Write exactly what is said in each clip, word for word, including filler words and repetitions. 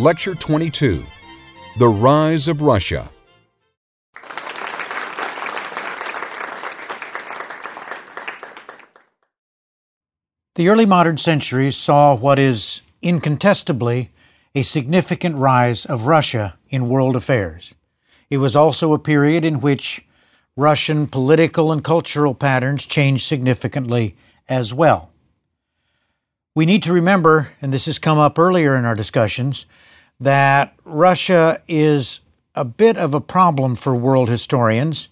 Lecture twenty-two, The Rise of Russia. The early modern centuries saw what is incontestably a significant rise of Russia in world affairs. It was also a period in which Russian political and cultural patterns changed significantly as well. We need to remember, and this has come up earlier in our discussions, that Russia is a bit of a problem for world historians.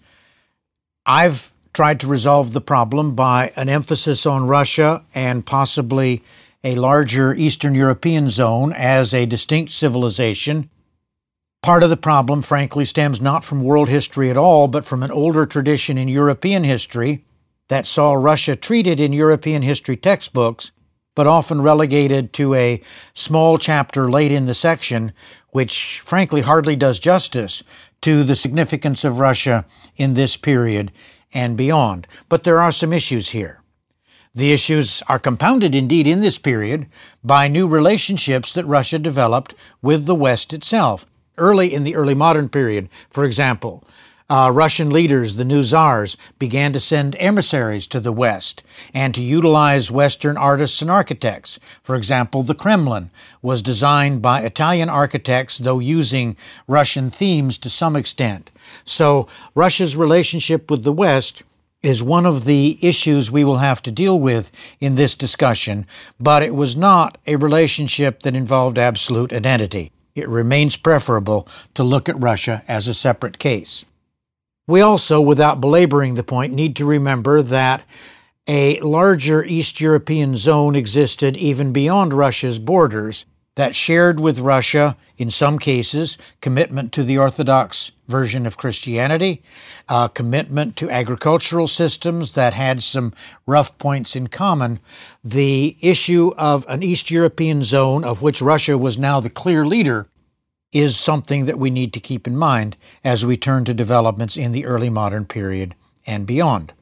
I've tried to resolve the problem by an emphasis on Russia and possibly a larger Eastern European zone as a distinct civilization. Part of the problem, frankly, stems not from world history at all, but from an older tradition in European history that saw Russia treated in European history textbooks, but often relegated to a small chapter late in the section, which frankly hardly does justice to the significance of Russia in this period and beyond. But there are some issues here. The issues are compounded indeed in this period by new relationships that Russia developed with the West itself. Early in the early modern period, for example, uh, Russian leaders, the new czars, began to send emissaries to the West and to utilize Western artists and architects. For example, the Kremlin was designed by Italian architects, though using Russian themes to some extent. So Russia's relationship with the West is one of the issues we will have to deal with in this discussion, but it was not a relationship that involved absolute identity. It remains preferable to look at Russia as a separate case. We also, without belaboring the point, need to remember that a larger East European zone existed even beyond Russia's borders that shared with Russia, in some cases, commitment to the Orthodox version of Christianity, uh, commitment to agricultural systems that had some rough points in common. The issue of an East European zone, of which Russia was now the clear leader, is something that we need to keep in mind as we turn to developments in the early modern period and beyond.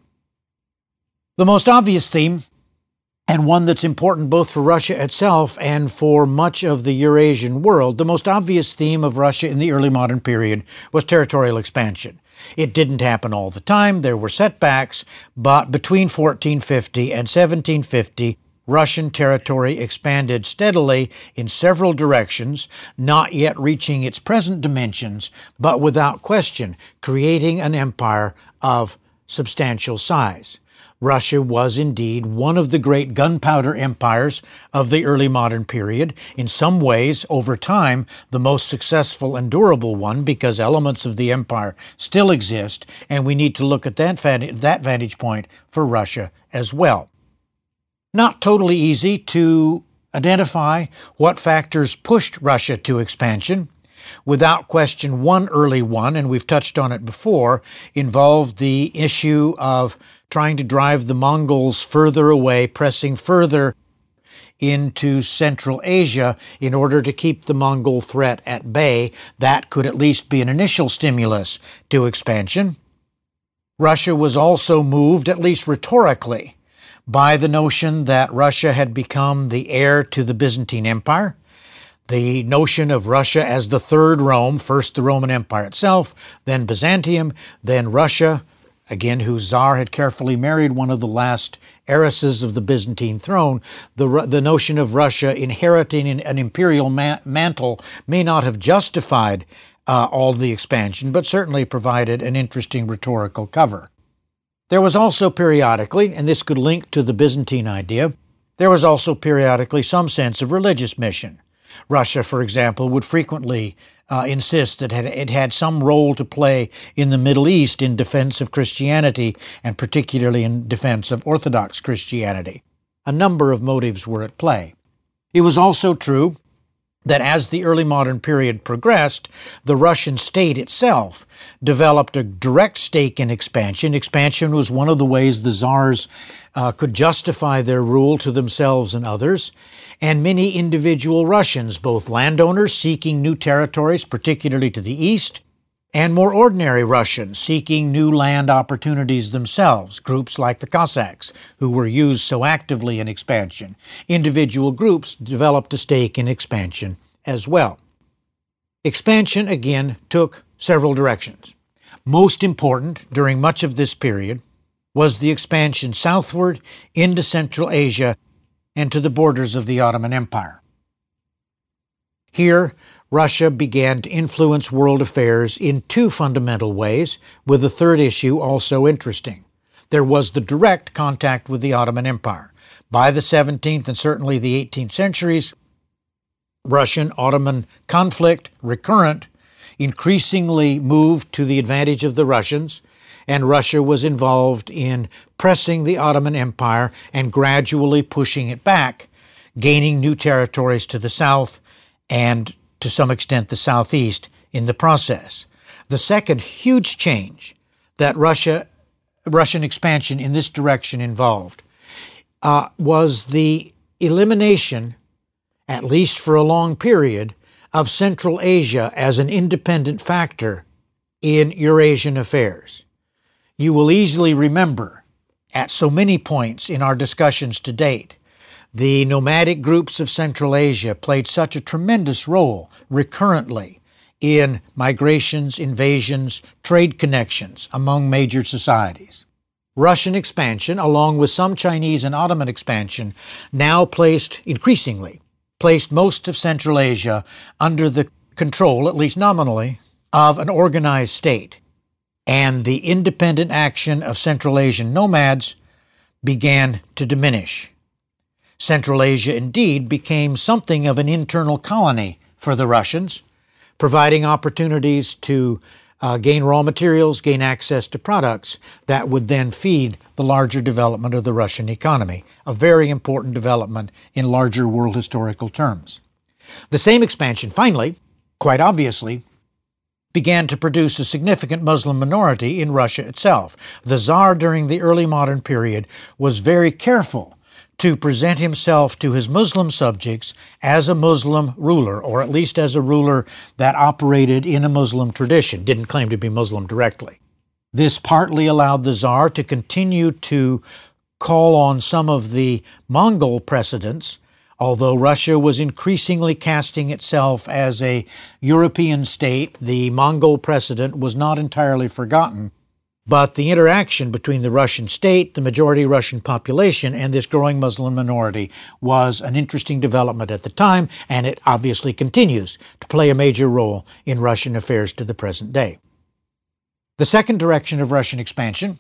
The most obvious theme, and one that's important both for Russia itself and for much of the Eurasian world, the most obvious theme of Russia in the early modern period was territorial expansion. It didn't happen all the time. There were setbacks, but between fourteen fifty and seventeen fifty, Russian territory expanded steadily in several directions, not yet reaching its present dimensions, but without question creating an empire of substantial size. Russia was indeed one of the great gunpowder empires of the early modern period, in some ways, over time, the most successful and durable one, because elements of the empire still exist, and we need to look at that vantage point for Russia as well. Not totally easy to identify what factors pushed Russia to expansion. Without question, one early one, and we've touched on it before, involved the issue of trying to drive the Mongols further away, pressing further into Central Asia in order to keep the Mongol threat at bay. That could at least be an initial stimulus to expansion. Russia was also moved, at least rhetorically, by the notion that Russia had become the heir to the Byzantine Empire. The notion of Russia as the third Rome, first the Roman Empire itself, then Byzantium, then Russia, again, whose czar had carefully married one of the last heiresses of the Byzantine throne. The, the notion of Russia inheriting an imperial ma- mantle may not have justified uh, all the expansion, but certainly provided an interesting rhetorical cover. There was also periodically, and this could link to the Byzantine idea, there was also periodically some sense of religious mission. Russia, for example, would frequently uh, insist that it had some role to play in the Middle East in defense of Christianity, and particularly in defense of Orthodox Christianity. A number of motives were at play. It was also true that as the early modern period progressed, the Russian state itself developed a direct stake in expansion. Expansion was one of the ways the czars uh, could justify their rule to themselves and others. And many individual Russians, both landowners seeking new territories, particularly to the east, and more ordinary Russians seeking new land opportunities themselves, groups like the Cossacks, who were used so actively in expansion. Individual groups developed a stake in expansion as well. Expansion again took several directions. Most important during much of this period was the expansion southward into Central Asia and to the borders of the Ottoman Empire. Here, Russia began to influence world affairs in two fundamental ways, with the third issue also interesting. There was the direct contact with the Ottoman Empire. By the seventeenth and certainly the eighteenth centuries, Russian-Ottoman conflict, recurrent, increasingly moved to the advantage of the Russians, and Russia was involved in pressing the Ottoman Empire and gradually pushing it back, gaining new territories to the south and to some extent the southeast in the process. The second huge change that Russia, Russian expansion in this direction involved uh, was the elimination, at least for a long period, of Central Asia as an independent factor in Eurasian affairs. You will easily remember, at so many points in our discussions to date, the nomadic groups of Central Asia played such a tremendous role recurrently in migrations, invasions, trade connections among major societies. Russian expansion, along with some Chinese and Ottoman expansion, now placed, increasingly, placed most of Central Asia under the control, at least nominally, of an organized state, and the independent action of Central Asian nomads began to diminish. Central Asia indeed became something of an internal colony for the Russians, providing opportunities to uh, gain raw materials, gain access to products that would then feed the larger development of the Russian economy, a very important development in larger world historical terms. The same expansion, finally, quite obviously, began to produce a significant Muslim minority in Russia itself. The Tsar during the early modern period was very careful to present himself to his Muslim subjects as a Muslim ruler, or at least as a ruler that operated in a Muslim tradition, didn't claim to be Muslim directly. This partly allowed the Tsar to continue to call on some of the Mongol precedents, although Russia was increasingly casting itself as a European state. The Mongol precedent was not entirely forgotten. But the interaction between the Russian state, the majority Russian population, and this growing Muslim minority was an interesting development at the time, and it obviously continues to play a major role in Russian affairs to the present day. The second direction of Russian expansion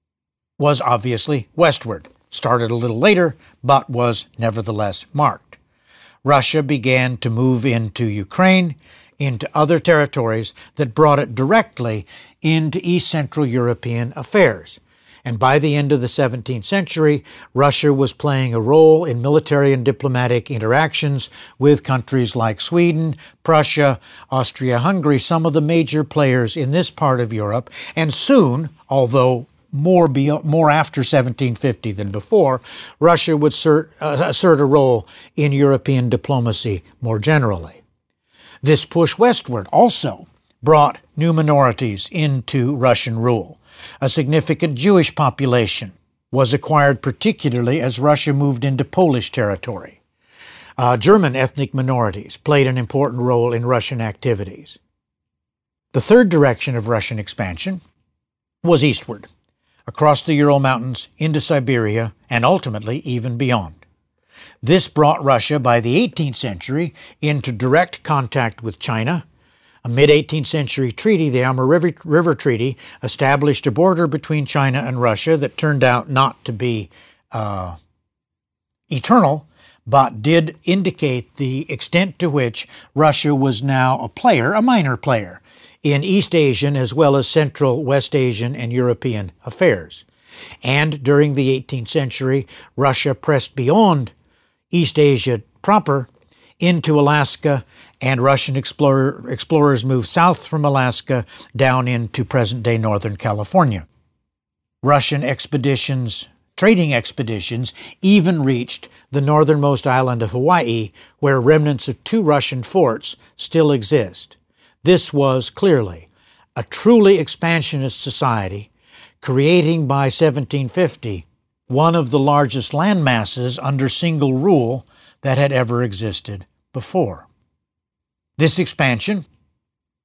was obviously westward, started a little later, but was nevertheless marked. Russia began to move into Ukraine, into other territories that brought it directly into East Central European affairs. And by the end of the seventeenth century, Russia was playing a role in military and diplomatic interactions with countries like Sweden, Prussia, Austria-Hungary, some of the major players in this part of Europe, and soon, although more be, more after seventeen fifty than before, Russia would assert, uh, assert a role in European diplomacy more generally. This push westward also brought new minorities into Russian rule. A significant Jewish population was acquired, particularly as Russia moved into Polish territory. Uh, German ethnic minorities played an important role in Russian activities. The third direction of Russian expansion was eastward, across the Ural Mountains into Siberia, and ultimately even beyond. This brought Russia, by the eighteenth century, into direct contact with China. A mid-eighteenth century treaty, the Amur River, River Treaty, established a border between China and Russia that turned out not to be uh, eternal, but did indicate the extent to which Russia was now a player, a minor player, in East Asian as well as Central, West Asian, and European affairs. And during the eighteenth century, Russia pressed beyond East Asia proper into Alaska, and Russian explorer, explorers moved south from Alaska down into present-day Northern California. Russian expeditions, trading expeditions, even reached the northernmost island of Hawaii, where remnants of two Russian forts still exist. This was clearly a truly expansionist society, creating by seventeen fifty one of the largest land masses under single rule that had ever existed before. This expansion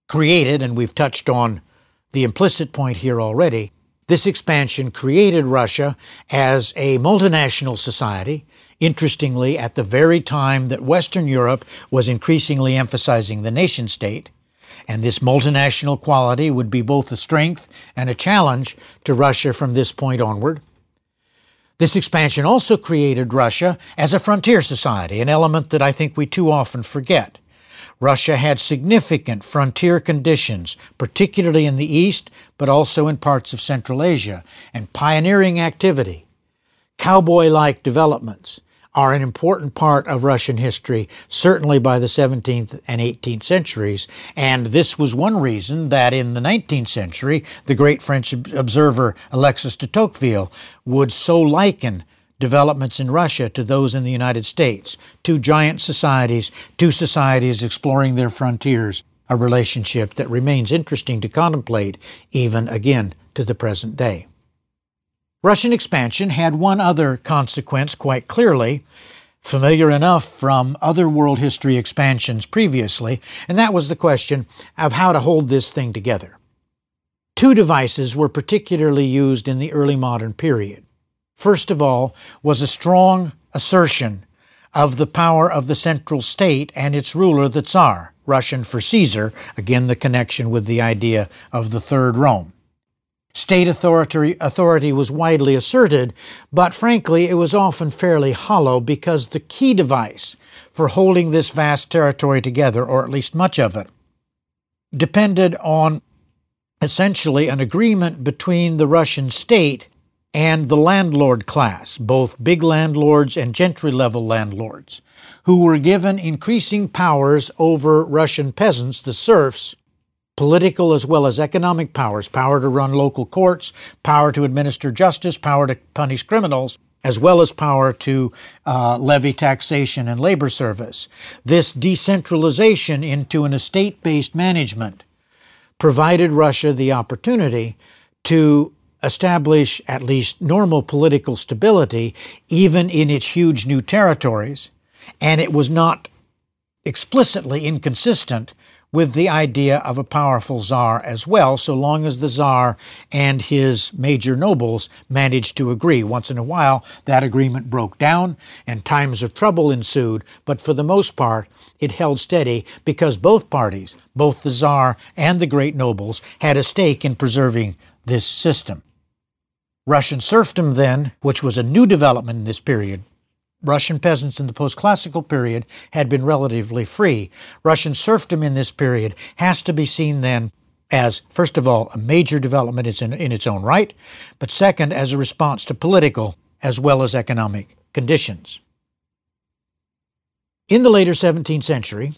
created, and we've touched on the implicit point here already, this expansion created Russia as a multinational society, interestingly, at the very time that Western Europe was increasingly emphasizing the nation state. And this multinational quality would be both a strength and a challenge to Russia from this point onward. This expansion also created Russia as a frontier society, an element that I think we too often forget. Russia had significant frontier conditions, particularly in the east, but also in parts of Central Asia, and pioneering activity. Cowboy-like developments are an important part of Russian history, certainly by the seventeenth and eighteenth centuries, and this was one reason that in the nineteenth century, the great French observer Alexis de Tocqueville would so liken developments in Russia to those in the United States, two giant societies, two societies exploring their frontiers, a relationship that remains interesting to contemplate even again to the present day. Russian expansion had one other consequence quite clearly, familiar enough from other world history expansions previously, and that was the question of how to hold this thing together. Two devices were particularly used in the early modern period. First of all was a strong assertion of the power of the central state and its ruler, the Tsar, Russian for Caesar, again the connection with the idea of the Third Rome. State authority, authority was widely asserted, but frankly it was often fairly hollow because the key device for holding this vast territory together, or at least much of it, depended on essentially an agreement between the Russian state and the landlord class, both big landlords and gentry-level landlords, who were given increasing powers over Russian peasants, the serfs, political as well as economic powers, power to run local courts, power to administer justice, power to punish criminals, as well as power to uh, levy taxation and labor service. This decentralization into an estate-based management provided Russia the opportunity to establish at least normal political stability, even in its huge new territories, and it was not explicitly inconsistent with the idea of a powerful czar as well, so long as the czar and his major nobles managed to agree. Once in a while, that agreement broke down and times of trouble ensued, but for the most part, it held steady because both parties, both the czar and the great nobles, had a stake in preserving this system. Russian serfdom then, which was a new development in this period, Russian peasants in the post-classical period had been relatively free. Russian serfdom in this period has to be seen then as, first of all, a major development in, in its own right, but second, as a response to political as well as economic conditions. In the later seventeenth century,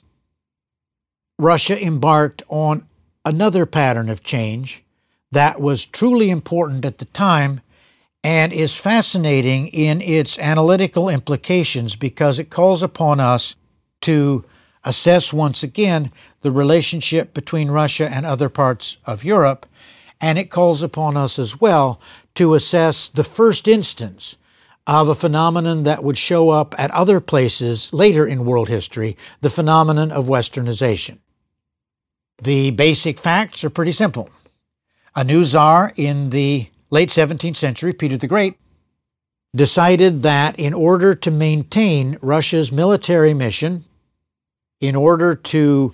Russia embarked on another pattern of change that was truly important at the time and is fascinating in its analytical implications because it calls upon us to assess once again the relationship between Russia and other parts of Europe, and it calls upon us as well to assess the first instance of a phenomenon that would show up at other places later in world history, the phenomenon of Westernization. The basic facts are pretty simple. A new czar in the late seventeenth century, Peter the Great, decided that in order to maintain Russia's military mission, in order to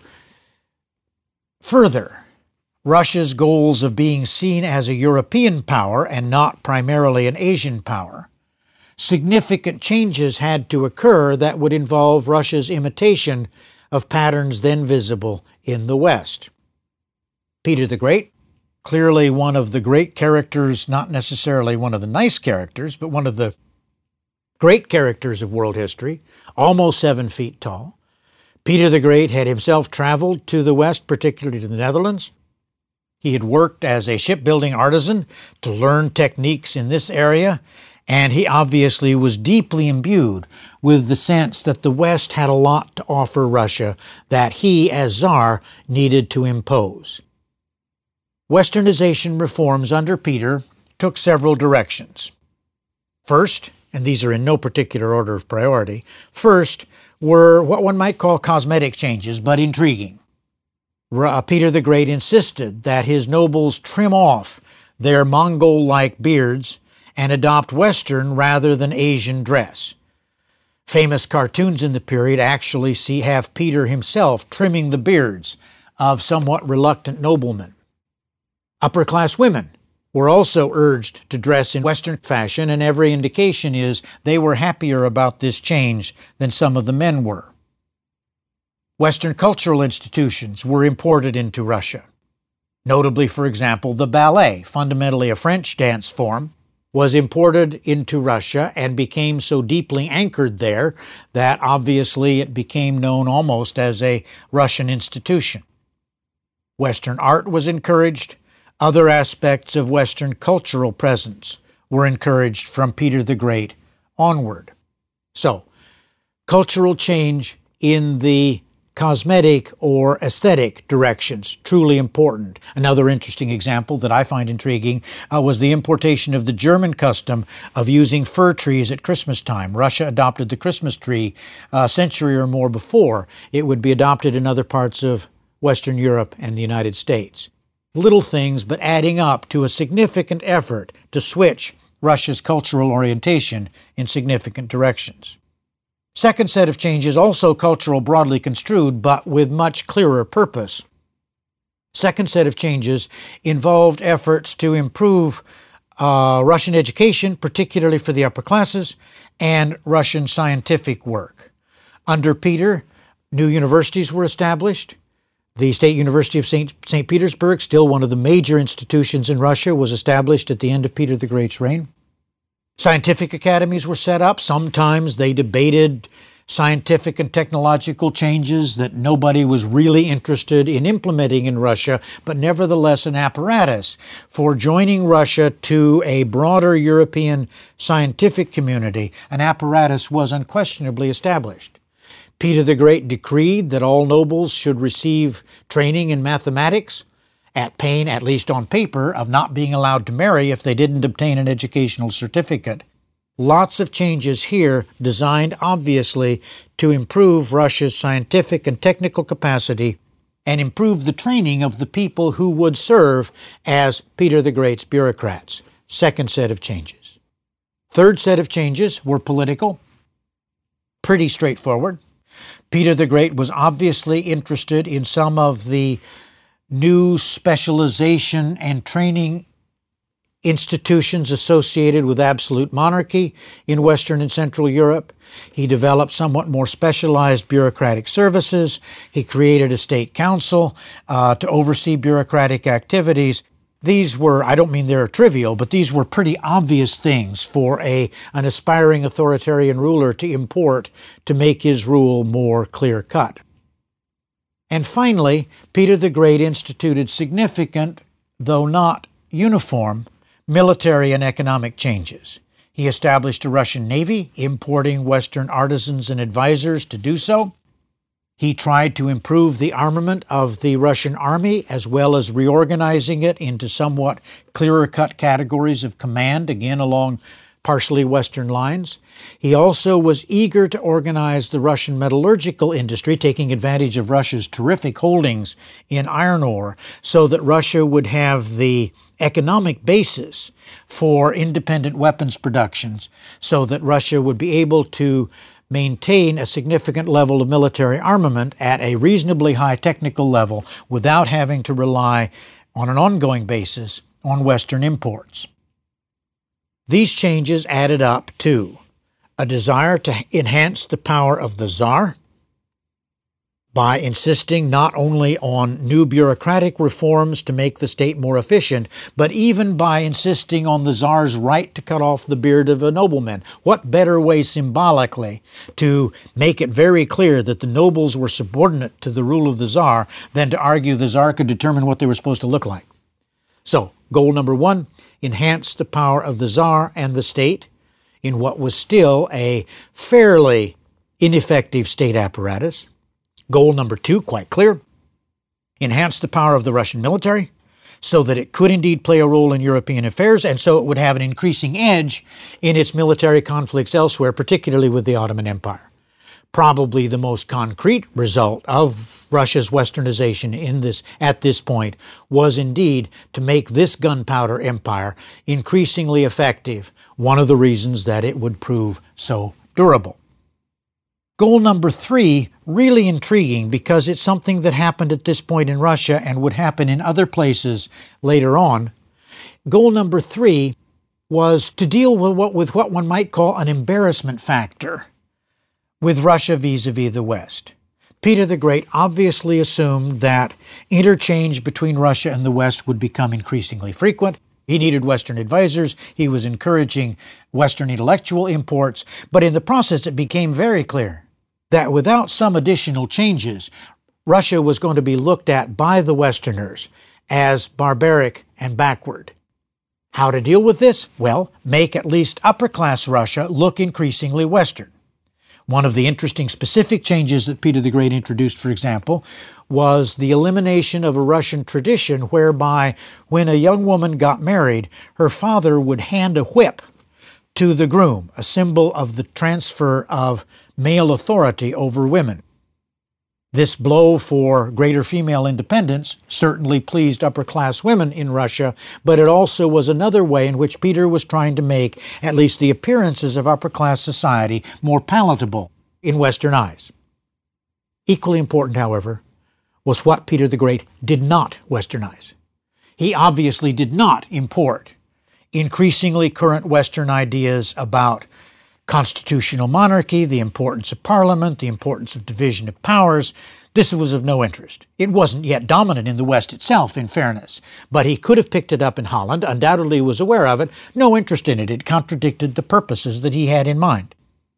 further Russia's goals of being seen as a European power and not primarily an Asian power, significant changes had to occur that would involve Russia's imitation of patterns then visible in the West. Peter the Great, clearly one of the great characters, not necessarily one of the nice characters, but one of the great characters of world history, almost seven feet tall. Peter the Great had himself traveled to the West, particularly to the Netherlands. He had worked as a shipbuilding artisan to learn techniques in this area, and he obviously was deeply imbued with the sense that the West had a lot to offer Russia that he, as Tsar, needed to impose. Westernization reforms under Peter took several directions. First, and these are in no particular order of priority, first were what one might call cosmetic changes, but intriguing. Uh, Peter the Great insisted that his nobles trim off their Mongol-like beards and adopt Western rather than Asian dress. Famous cartoons in the period actually see have Peter himself trimming the beards of somewhat reluctant noblemen. Upper-class women were also urged to dress in Western fashion, and every indication is they were happier about this change than some of the men were. Western cultural institutions were imported into Russia. Notably, for example, the ballet, fundamentally a French dance form, was imported into Russia and became so deeply anchored there that obviously it became known almost as a Russian institution. Western art was encouraged. Other aspects of Western cultural presence were encouraged from Peter the Great onward. So, cultural change in the cosmetic or aesthetic directions, truly important. Another interesting example that I find intriguing uh, was the importation of the German custom of using fir trees at Christmas time. Russia adopted the Christmas tree a century or more before it would be adopted in other parts of Western Europe and the United States. Little things, but adding up to a significant effort to switch Russia's cultural orientation in significant directions. Second set of changes, also cultural broadly construed, but with much clearer purpose. Second set of changes involved efforts to improve uh, Russian education, particularly for the upper classes, and Russian scientific work. Under Peter, new universities were established. The State University of Saint Saint Petersburg, still one of the major institutions in Russia, was established at the end of Peter the Great's reign. Scientific academies were set up. Sometimes they debated scientific and technological changes that nobody was really interested in implementing in Russia, but nevertheless an apparatus for joining Russia to a broader European scientific community. An apparatus was unquestionably established. Peter the Great decreed that all nobles should receive training in mathematics, at pain, at least on paper, of not being allowed to marry if they didn't obtain an educational certificate. Lots of changes here designed, obviously, to improve Russia's scientific and technical capacity and improve the training of the people who would serve as Peter the Great's bureaucrats. Second set of changes. Third set of changes were political. Pretty straightforward. Peter the Great was obviously interested in some of the new specialization and training institutions associated with absolute monarchy in Western and Central Europe. He developed somewhat more specialized bureaucratic services. He created a state council uh, to oversee bureaucratic activities. These were, I don't mean they're trivial, but these were pretty obvious things for a, an aspiring authoritarian ruler to import to make his rule more clear-cut. And finally, Peter the Great instituted significant, though not uniform, military and economic changes. He established a Russian navy, importing Western artisans and advisors to do so. He tried to improve the armament of the Russian army, as well as reorganizing it into somewhat clearer-cut categories of command, again along partially Western lines. He also was eager to organize the Russian metallurgical industry, taking advantage of Russia's terrific holdings in iron ore, so that Russia would have the economic basis for independent weapons productions, so that Russia would be able to maintain a significant level of military armament at a reasonably high technical level without having to rely on an ongoing basis on Western imports. These changes added up to a desire to enhance the power of the Tsar by insisting not only on new bureaucratic reforms to make the state more efficient, but even by insisting on the Tsar's right to cut off the beard of a nobleman. What better way symbolically to make it very clear that the nobles were subordinate to the rule of the Tsar than to argue the Tsar could determine what they were supposed to look like? So, goal number one, enhance the power of the Tsar and the state in what was still a fairly ineffective state apparatus. Goal number two, quite clear, enhance the power of the Russian military so that it could indeed play a role in European affairs, and so it would have an increasing edge in its military conflicts elsewhere, particularly with the Ottoman Empire. Probably the most concrete result of Russia's westernization in this, at this point was indeed to make this gunpowder empire increasingly effective, one of the reasons that it would prove so durable. Goal number three, really intriguing because it's something that happened at this point in Russia and would happen in other places later on. Goal number three was to deal with what, with what one might call an embarrassment factor with Russia vis-a-vis the West. Peter the Great obviously assumed that interchange between Russia and the West would become increasingly frequent. He needed Western advisors. He was encouraging Western intellectual imports. But in the process, it became very clear that without some additional changes, Russia was going to be looked at by the Westerners as barbaric and backward. How to deal with this? Well, make at least upper-class Russia look increasingly Western. One of the interesting specific changes that Peter the Great introduced, for example, was the elimination of a Russian tradition whereby when a young woman got married, her father would hand a whip to the groom, a symbol of the transfer of male authority over women. This blow for greater female independence certainly pleased upper-class women in Russia, but it also was another way in which Peter was trying to make at least the appearances of upper-class society more palatable in Western eyes. Equally important, however, was what Peter the Great did not Westernize. He obviously did not import increasingly current Western ideas about constitutional monarchy, the importance of parliament, the importance of division of powers. This was of no interest. It wasn't yet dominant in the West itself, in fairness, but he could have picked it up in Holland, undoubtedly was aware of it, no interest in it. It contradicted the purposes that he had in mind.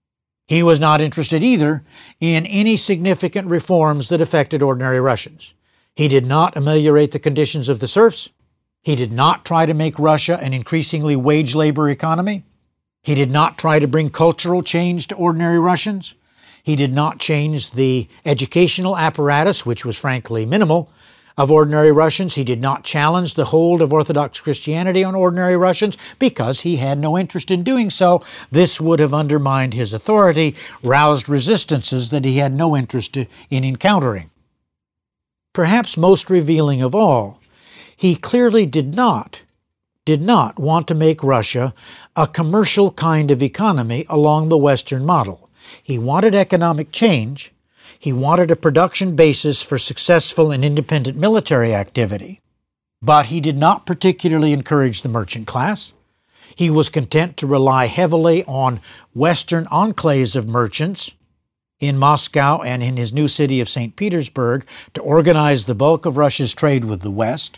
He was not interested either in any significant reforms that affected ordinary Russians. He did not ameliorate the conditions of the serfs. He did not try to make Russia an increasingly wage labor economy. He did not try to bring cultural change to ordinary Russians. He did not change the educational apparatus, which was frankly minimal, of ordinary Russians. He did not challenge the hold of Orthodox Christianity on ordinary Russians because he had no interest in doing so. This would have undermined his authority, roused resistances that he had no interest in encountering. Perhaps most revealing of all, he clearly did not did not want to make Russia a commercial kind of economy along the Western model. He wanted economic change. He wanted a production basis for successful and independent military activity. But he did not particularly encourage the merchant class. He was content to rely heavily on Western enclaves of merchants in Moscow and in his new city of Saint Petersburg to organize the bulk of Russia's trade with the West.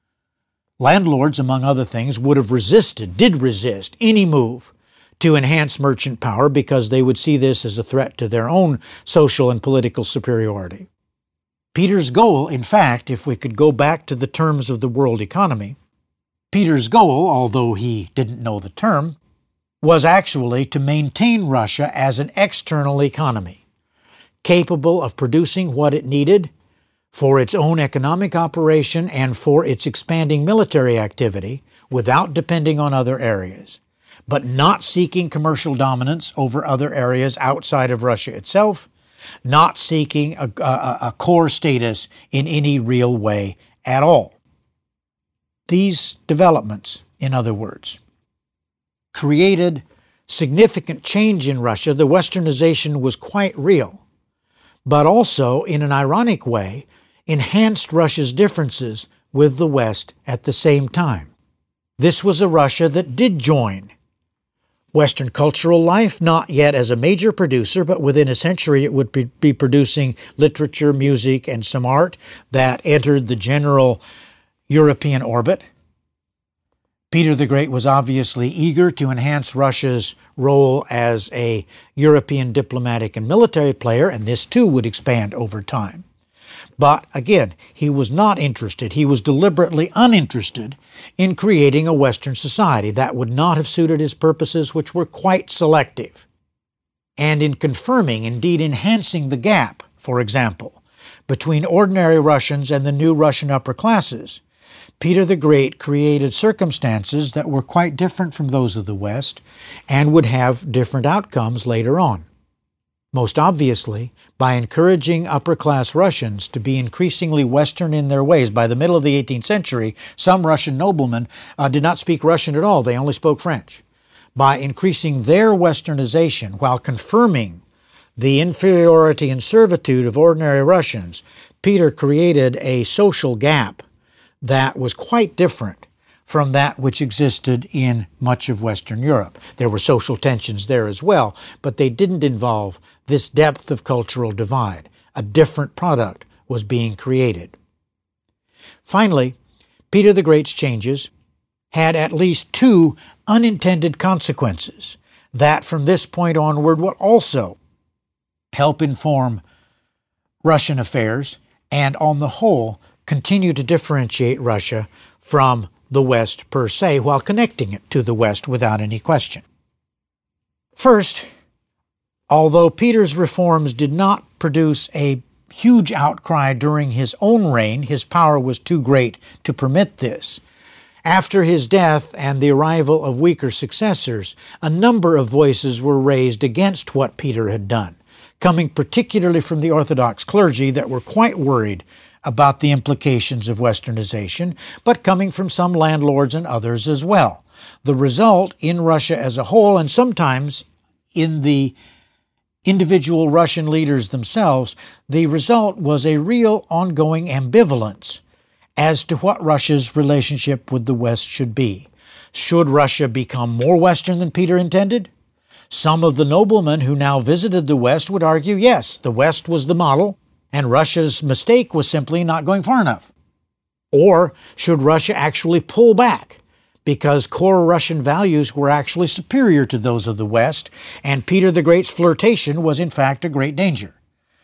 Landlords, among other things, would have resisted, did resist, any move to enhance merchant power because they would see this as a threat to their own social and political superiority. Peter's goal, in fact, if we could go back to the terms of the world economy, Peter's goal, although he didn't know the term, was actually to maintain Russia as an external economy, capable of producing what it needed for its own economic operation and for its expanding military activity without depending on other areas, but not seeking commercial dominance over other areas outside of Russia itself, not seeking a, a, a core status in any real way at all. These developments, in other words, created significant change in Russia. The Westernization was quite real, but also, in an ironic way, enhanced Russia's differences with the West at the same time. This was a Russia that did join Western cultural life, not yet as a major producer, but within a century it would be producing literature, music, and some art that entered the general European orbit. Peter the Great was obviously eager to enhance Russia's role as a European diplomatic and military player, and this too would expand over time. But again, he was not interested, he was deliberately uninterested in creating a Western society. That would not have suited his purposes, which were quite selective. And in confirming, indeed enhancing the gap, for example, between ordinary Russians and the new Russian upper classes, Peter the Great created circumstances that were quite different from those of the West and would have different outcomes later on. most obviously by encouraging upper-class Russians to be increasingly Western in their ways. By the middle of the eighteenth century, some Russian noblemen uh, did not speak Russian at all. They only spoke French. By increasing their Westernization while confirming the inferiority and servitude of ordinary Russians, Peter created a social gap that was quite different from that which existed in much of Western Europe. There were social tensions there as well, but they didn't involve this depth of cultural divide. A different product was being created. Finally, Peter the Great's changes had at least two unintended consequences that from this point onward would also help inform Russian affairs and, on the whole, continue to differentiate Russia from the West per se, while connecting it to the West without any question. First, although Peter's reforms did not produce a huge outcry during his own reign, his power was too great to permit this. After his death and the arrival of weaker successors, a number of voices were raised against what Peter had done, coming particularly from the Orthodox clergy that were quite worried about the implications of Westernization, but coming from some landlords and others as well. The result in Russia as a whole, and sometimes in the individual Russian leaders themselves, the result was a real ongoing ambivalence as to what Russia's relationship with the West should be. Should Russia become more Western than Peter intended? Some of the noblemen who now visited the West would argue, yes, the West was the model, and Russia's mistake was simply not going far enough. Or should Russia actually pull back because core Russian values were actually superior to those of the West, and Peter the Great's flirtation was in fact a great danger?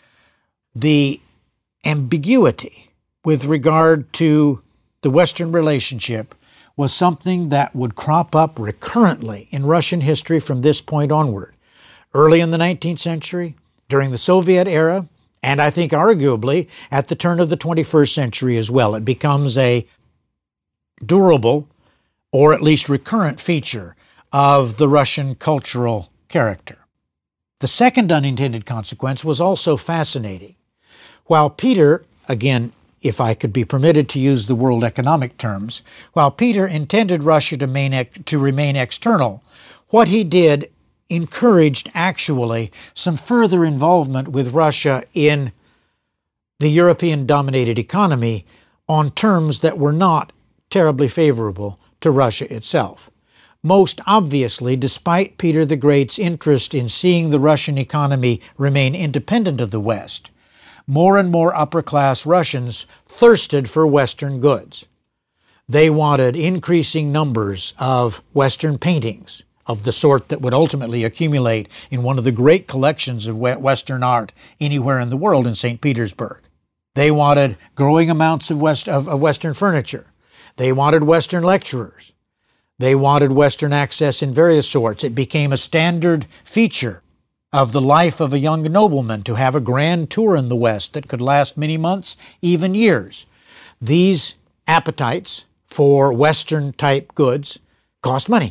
The ambiguity with regard to the Western relationship was something that would crop up recurrently in Russian history from this point onward. Early in the nineteenth century, during the Soviet era, and I think arguably at the turn of the twenty-first century as well, it becomes a durable or at least recurrent feature of the Russian cultural character. The second unintended consequence was also fascinating. While Peter, again, if I could be permitted to use the world economic terms, while Peter intended Russia to, main, to remain external, what he did encouraged actually some further involvement with Russia in the European-dominated economy on terms that were not terribly favorable to Russia itself. Most obviously, despite Peter the Great's interest in seeing the Russian economy remain independent of the West, more and more upper-class Russians thirsted for Western goods. They wanted increasing numbers of Western paintings, of the sort that would ultimately accumulate in one of the great collections of Western art anywhere in the world in Saint Petersburg. They wanted growing amounts of, West, of, of Western furniture. They wanted Western lecturers. They wanted Western access in various sorts. It became a standard feature of the life of a young nobleman to have a grand tour in the West that could last many months, even years. These appetites for Western-type goods cost money.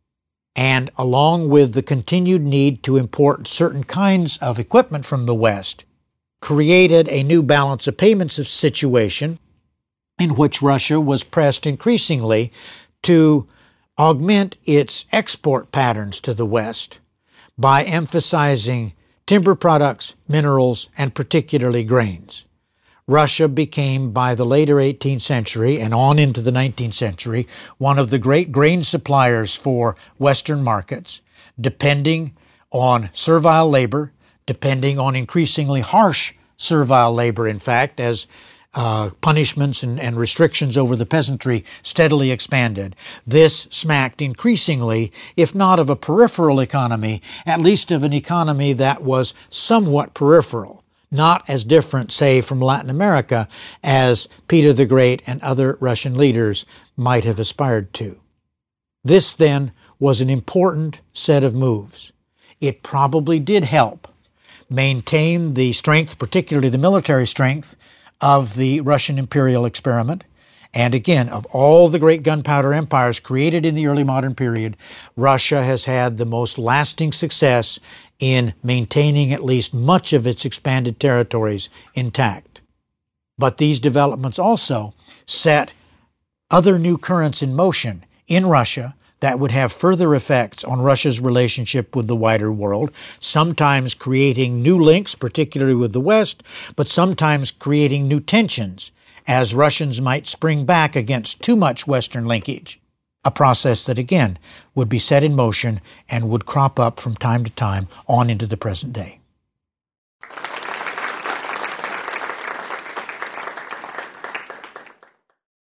And along with the continued need to import certain kinds of equipment from the West, created a new balance of payments situation in which Russia was pressed increasingly to augment its export patterns to the West by emphasizing timber products, minerals, and particularly grains. Russia became, by the later eighteenth century and on into the nineteenth century, one of the great grain suppliers for Western markets, depending on servile labor, depending on increasingly harsh servile labor, in fact, as uh, punishments and, and restrictions over the peasantry steadily expanded. This smacked increasingly, if not of a peripheral economy, at least of an economy that was somewhat peripheral, not as different, say, from Latin America as Peter the Great and other Russian leaders might have aspired to. This, then, was an important set of moves. It probably did help maintain the strength, particularly the military strength, of the Russian imperial experiment, And again, of all the great gunpowder empires created in the early modern period, Russia has had the most lasting success in maintaining at least much of its expanded territories intact. But these developments also set other new currents in motion in Russia that would have further effects on Russia's relationship with the wider world, sometimes creating new links, particularly with the West, but sometimes creating new tensions as Russians might spring back against too much Western linkage, a process that, again, would be set in motion and would crop up from time to time on into the present day.